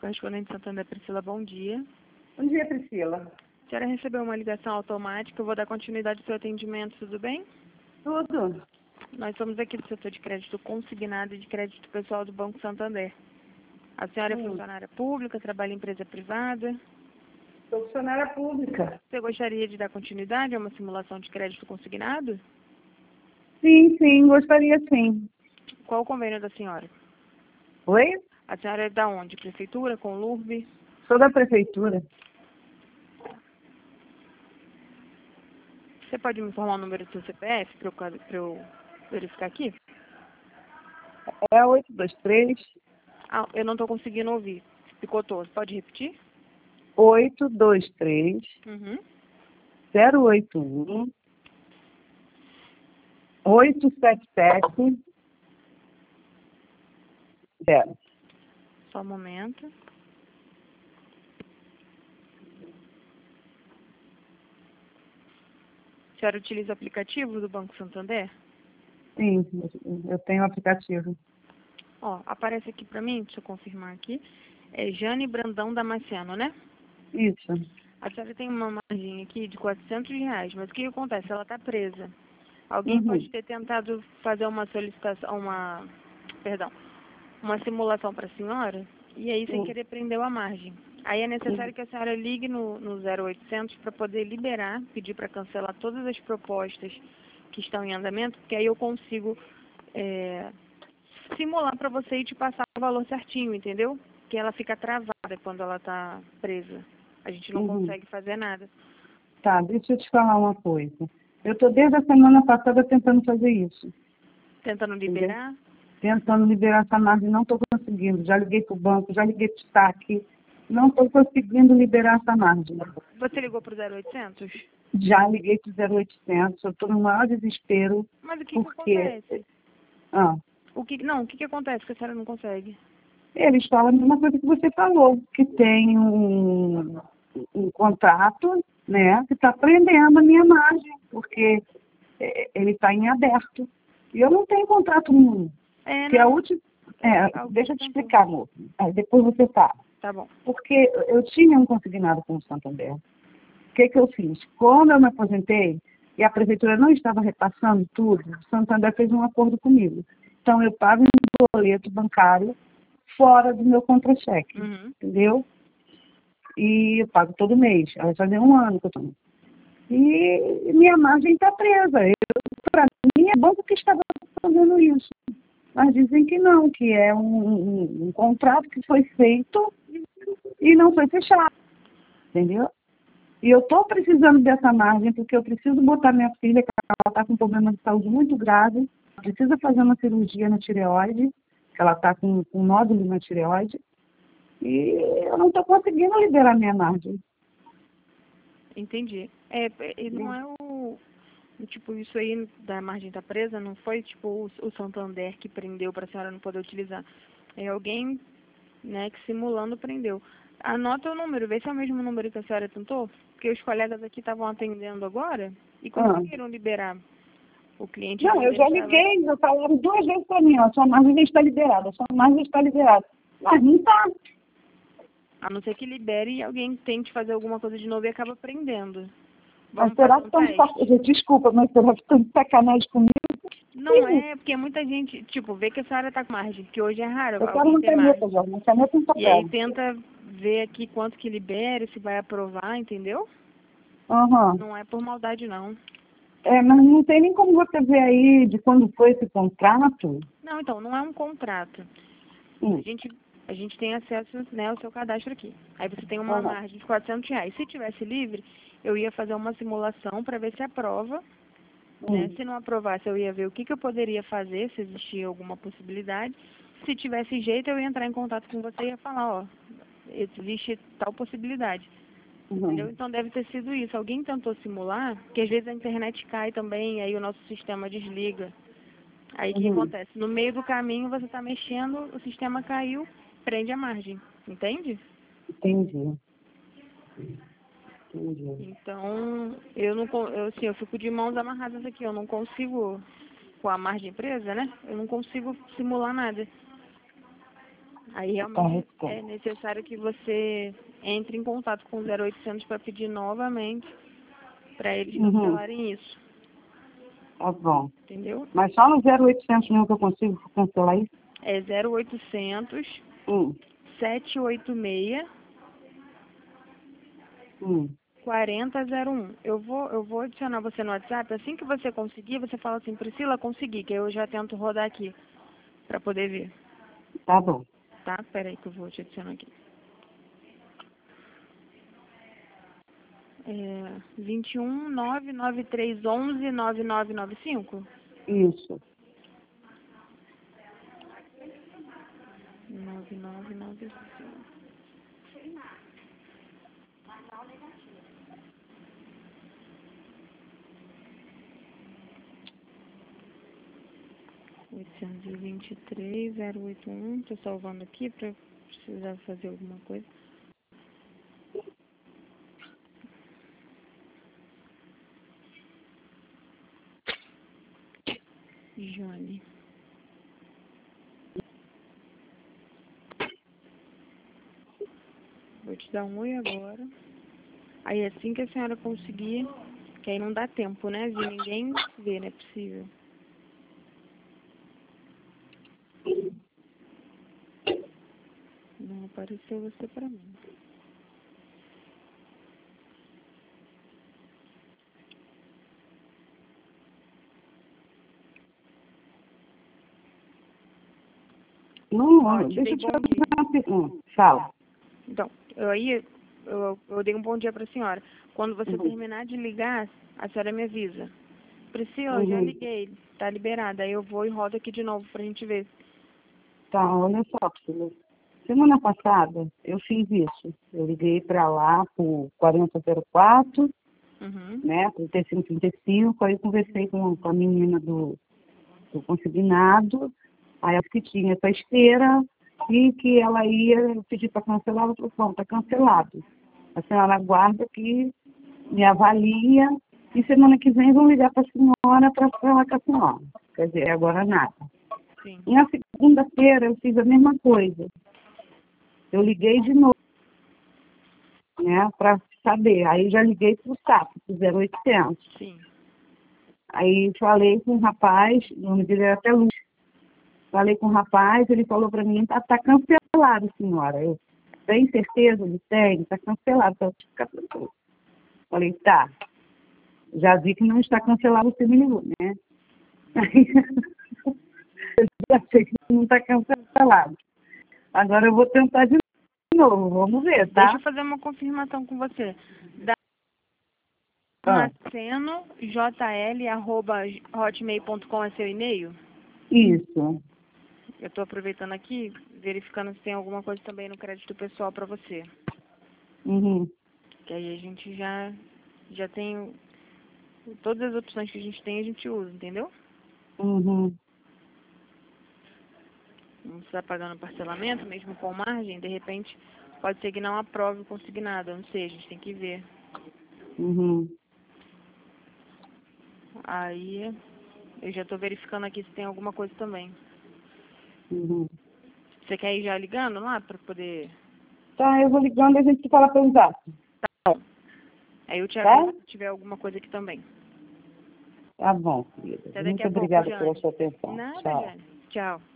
correspondente Santander, Priscila, bom dia. Bom dia, Priscila. A senhora recebeu uma ligação automática, eu vou dar continuidade ao seu atendimento, tudo bem? Tudo. Nós somos aqui do setor de crédito consignado e de crédito pessoal do Banco Santander. A senhora é funcionária pública, trabalha em empresa privada? Sou funcionária pública. Você gostaria de dar continuidade a uma simulação de crédito consignado? Sim, gostaria sim. Qual o convênio da senhora? Oi? A senhora é da onde? Prefeitura, Conlurb? Sou da prefeitura. Você pode me informar o número do seu CPF para eu verificar aqui? É 823 Ah, eu não estou conseguindo ouvir. Picotou. Você pode repetir? 823 Uhum. 081 877 0. Só um momento. A senhora utiliza o aplicativo do Banco Santander? Sim, eu tenho um aplicativo. Ó, aparece aqui para mim, deixa eu confirmar aqui. É Jane Brandão Damasceno, né? Isso. A senhora tem uma margem aqui de R$ 400, mas o que acontece? Ela está presa. Alguém pode ter tentado fazer uma solicitação, uma simulação para a senhora, e aí sem querer prendeu a margem. Aí é necessário que a senhora ligue no 0800 para poder liberar, pedir para cancelar todas as propostas que estão em andamento, porque aí eu consigo simular para você e te passar o valor certinho, entendeu? Que ela fica travada quando ela está presa. A gente não consegue fazer nada. Tá, deixa eu te falar uma coisa. Eu estou desde a semana passada tentando fazer isso. Tentando liberar? Tentando liberar essa margem, não estou conseguindo. Já liguei para o banco, já liguei para o saque. Não estou conseguindo liberar essa margem. Você ligou para o 0800? Já liguei para o 0800, eu estou no maior desespero. Mas o que porque... acontece? O que acontece que a senhora não consegue? Eles falam a mesma coisa que você falou, que tem um contrato, né, que está prendendo a minha margem, porque ele está em aberto. E eu não tenho contrato nenhum. Que a última... deixa eu te explicar, moço. Aí depois você fala. Tá bom. Porque eu tinha um consignado com o Santander. O que eu fiz? Quando eu me aposentei e a prefeitura não estava repassando tudo, o Santander fez um acordo comigo. Então, eu pago um boleto bancário fora do meu contra-cheque, entendeu? E eu pago todo mês. Vai fazer um ano que eu estou. E minha margem está presa. Para mim, é banco que estava fazendo isso. Mas dizem que não, que é um contrato que foi feito e não foi fechado, entendeu? E eu estou precisando dessa margem porque eu preciso botar minha filha, que ela está com um problema de saúde muito grave, precisa fazer uma cirurgia na tireoide, que ela está com um nódulo na tireoide, e eu não estou conseguindo liberar minha margem. Entendi. E não é tipo, isso aí da margem tá presa, não foi tipo o Santander que prendeu para a senhora não poder utilizar. É alguém, né, que simulando prendeu. Anota o número, vê se é o mesmo número que a senhora tentou, porque os colegas aqui estavam atendendo agora e conseguiram liberar o cliente. Não, eu já liguei, eu falaram 2 vezes para mim, ó, sua margem já está liberada, sua margem está liberada. Mas não está. A não ser que libere e alguém tente fazer alguma coisa de novo e acaba prendendo. Mas será que estão de sacanagem? Desculpa, mas será que estão de sacanagem comigo? Não é, porque muita gente, tipo, vê que a senhora está com margem, que hoje é raro. Eu quero uma caneta, já, uma caneta em papel. E aí tenta ver aqui quanto que libera, se vai aprovar, entendeu? Não é por maldade, não. Mas não tem nem como você ver aí de quando foi esse contrato. Não, então, não é um contrato. A gente tem acesso, né, ao seu cadastro aqui. Aí você tem uma margem de R$ 400. Se tivesse livre, eu ia fazer uma simulação para ver se aprova. Né? Se não aprovasse, eu ia ver o que eu poderia fazer, se existia alguma possibilidade. Se tivesse jeito, eu ia entrar em contato com você e ia falar, ó, existe tal possibilidade. Entendeu? Então deve ter sido isso. Alguém tentou simular, porque às vezes a internet cai também, aí o nosso sistema desliga. Aí o que acontece? No meio do caminho você está mexendo, o sistema caiu, prende a margem. Entende? Entendi. Então, eu fico de mãos amarradas aqui, eu não consigo, com a margem presa, né? Eu não consigo simular nada. Aí realmente é necessário que você entre em contato com o 0800 para pedir novamente para eles cancelarem isso. Tá bom. Entendeu? Mas só no 0800 mesmo que eu consigo cancelar isso? É 0800 786 4001. Eu vou adicionar você no WhatsApp. Assim que você conseguir, você fala assim, Priscila, consegui, que eu já tento rodar aqui para poder ver. Tá bom. Tá? Peraí que eu vou te adicionar aqui. 21 99311 9995? Isso. 9995. Oitocentos e 081. Tô salvando aqui para precisar fazer alguma coisa. Jane. Vou te dar um oi agora. Aí assim que a senhora conseguir, que aí não dá tempo, né? De ninguém ver, não é possível. Não apareceu você pra mim. Não, deixa eu te fazer uma pergunta. Fala. Então, eu dei um bom dia pra senhora. Quando você terminar de ligar, a senhora me avisa. Priscila, eu já liguei, tá liberada. Aí eu vou e rodo aqui de novo pra gente ver. Tá, olha só, Priscila. Semana passada eu fiz isso. Eu liguei para lá por 4004, né, 3535, aí eu conversei com a menina do consignado, aí ela que tinha essa esteira e que ela ia pedir para cancelar, ela falou, bom, está cancelado. A senhora aguarda que me avalia e semana que vem vão ligar para a senhora para falar com a senhora. Quer dizer, agora nada. Sim. E na segunda-feira eu fiz a mesma coisa. Eu liguei de novo, né, para saber. Aí já liguei para o SAP, pro 0800. Sim. Aí falei com o rapaz, o nome dele era até Lúcio. Falei com o rapaz, ele falou para mim, tá cancelado, senhora. Eu, tem certeza? Ele tem, tá cancelado, então fica tranquilo. Falei, tá. Já vi que não está cancelado, você me ligou, né? Aí, eu já sei que não está cancelado. Agora eu vou tentar de novo, vamos ver, tá? Deixa eu fazer uma confirmação com você. Damasceno, jl@hotmail.com é seu e-mail? Isso. Eu estou aproveitando aqui, verificando se tem alguma coisa também no crédito pessoal para você. Que aí a gente já tem todas as opções que a gente tem, a gente usa, entendeu? Não está pagando parcelamento, mesmo com margem, de repente pode ser que não aprove o consignado, eu não sei, a gente tem que ver. Aí eu já estou verificando aqui se tem alguma coisa também. Você quer ir já ligando lá para poder... Tá, eu vou ligando e a gente se fala pelo zap. Tá bom. Aí eu te aviso se tiver alguma coisa aqui também. Tá bom, querida. Até daqui Muito a pouco, obrigada Jane. pela sua atenção. Nada, Tchau. Jane. Tchau.